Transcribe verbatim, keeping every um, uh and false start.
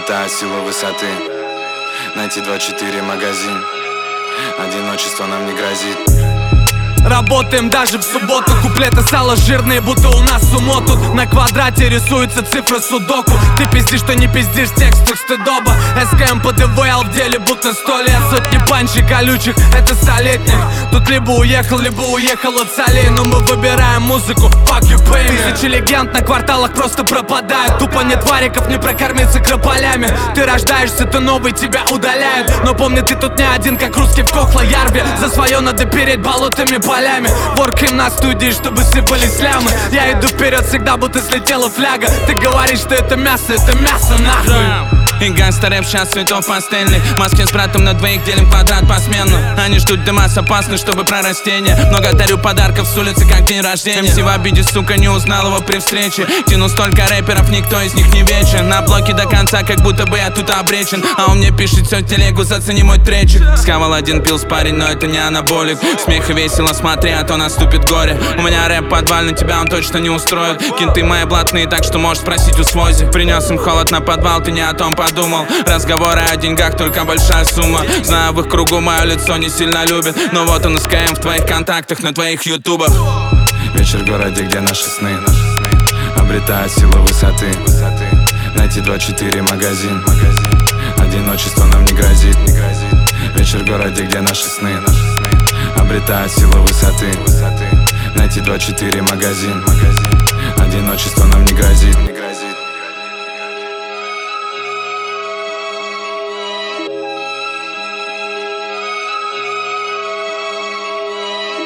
Обретая силу высоты, найти два четыре магазин. Одиночество нам не грозит. Работаем даже в субботу. Куплеты сало жирные, будто у нас сумо тут. На квадрате рисуются цифры судоку. Ты пиздишь, что не пиздишь, текст стыдоба. СКМ по ДВЛ в деле будто сто лет. Сотни панчей колючих, это столетних. Тут либо уехал, либо уехал от солей. Но мы выбираем музыку, fuck you pay me. Тысячи легенд на кварталах просто пропадают. Тупо нет вариков, не прокормиться крополями. Ты рождаешься, ты новый, тебя удаляют. Но помни, ты тут не один, как русский в Кохла-Ярве. За свое надо переть болотами полями. Воркаем на студии, чтобы сыпались лямы. Я иду вперед всегда, будто слетела фляга. Ты говоришь, что это мясо, это мясо нахуй. И гангстер рэп сейчас цветов пастельный. Маски с братом на двоих делим квадрат посменно. Они ждут дыма с опасны, чтобы про растения. Много дарю подарков с улицы, как день рождения. МС в обиде, сука, не узнал его при встрече. Тяну столько рэперов, никто из них не вечен. На блоке до конца, как будто бы я тут обречен. А он мне пишет все телегу, зацени мой тречик. Схавал один пилс парень, но это не анаболик. Смех и весело, смотри, а то наступит горе. У меня рэп подвальный, тебя он точно не устроит. Кенты мои блатные, так что можешь спросить у Свози. Принес им холод на подвал, ты не о том подумал. Разговоры о деньгах, только большая сумма. Знаю, в их кругу мое лицо не сильно любят. Но вот он СКМ в твоих контактах, на твоих ютубах. Вечер в городе, где наши сны, обретая силу высоты. Найти два четыре магазин. Одиночество нам не грозит. Вечер в городе, где наши сны, обретая силу высоты. Найти два четыре магазин. Одиночество нам не грозит.